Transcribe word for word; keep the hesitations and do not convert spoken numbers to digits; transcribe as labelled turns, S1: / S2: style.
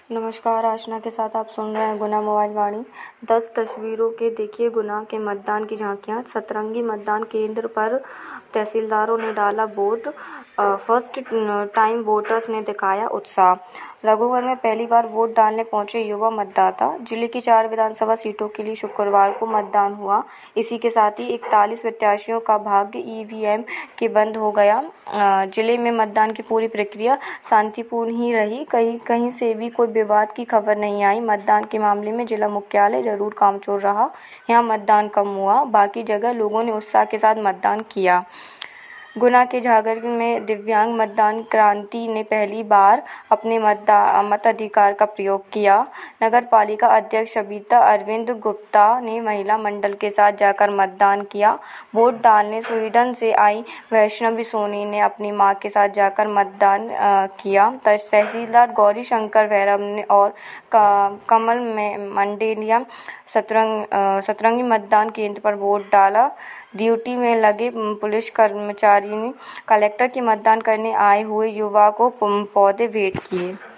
S1: नमस्कार, आशना के साथ आप सुन रहे हैं गुना मोबाइल वाणी। दस तस्वीरों के देखिए गुना के मतदान की झांकियां। सतरंगी मतदान केंद्र पर तहसीलदारों ने डाला वोट। फर्स्ट टाइम वोटर्स ने दिखाया उत्साह। रघुवर में पहली बार वोट डालने पहुंचे युवा मतदाता। जिले की चार विधानसभा सीटों के लिए शुक्रवार को मतदान हुआ। इसी के साथ ही इकतालीस प्रत्याशियों का भाग्य ईवीएम के बंद हो गया। जिले में मतदान की पूरी प्रक्रिया शांतिपूर्ण ही रही। कहीं कहीं से भी कोई विवाद की खबर नहीं आई। मतदान के मामले में जिला मुख्यालय जरूर कामचोर रहा। यहाँ मतदान कम हुआ, बाकी जगह लोगों ने उत्साह के साथ मतदान किया। गुना के झागर में दिव्यांग मतदान क्रांति ने पहली बार अपने मताधिकार का प्रयोग किया। नगर पालिका अध्यक्ष सबिता अरविंद गुप्ता ने महिला मंडल के साथ जाकर मतदान किया। वोट डालने स्वीडन से आई वैष्णवी सोनी ने अपनी मां के साथ जाकर मतदान किया। तहसीलदार गौरी शंकर भैरव ने और कमल में मंडेलिया सतरंग सतरंगी मतदान केंद्र पर वोट डाला। ड्यूटी में लगे पुलिस कर्मचारी ने कलेक्टर की मतदान करने आए हुए युवा को पौधे भेंट किए।